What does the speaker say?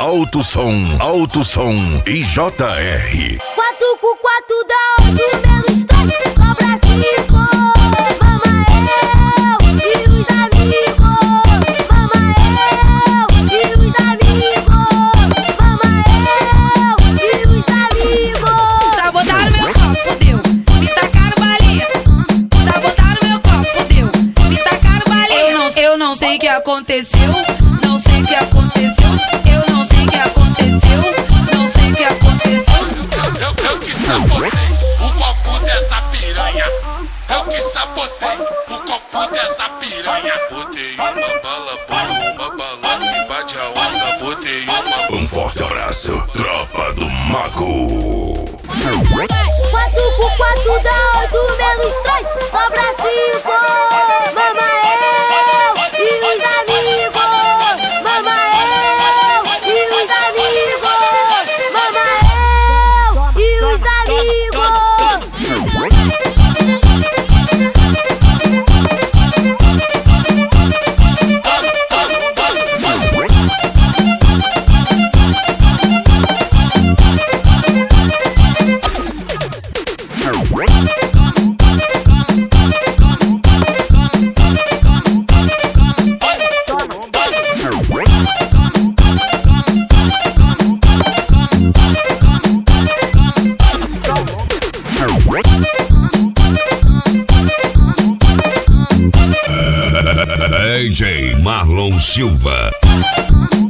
Alto Som e JR. 4 com 4 dá 8 menos 3, sobra 5. Mama eu e os amigos. Mama eu e os amigos. Mama eu e os amigos. Sabotaram meu copo, fudeu. Me tacaram baleia. Sabotaram meu copo, fudeu. Me tacaram baleia. Eu não sei o que aconteceu. Não sei o que aconteceu. Eu não sei o que aconteceu. Não sei o que aconteceu. Eu que sabotei o copo dessa piranha. Eu que sabotei o copo dessa piranha. Botei uma bala boa, uma bala que bate a onda. Botei uma. Um forte abraço, tropa do Mago. 4 com 4 dá 8 menos 3, sobra 5. Mama eu e os amigos. Mama eu e os amigos. Mama eu e os amigos. DJ Marlon Silva.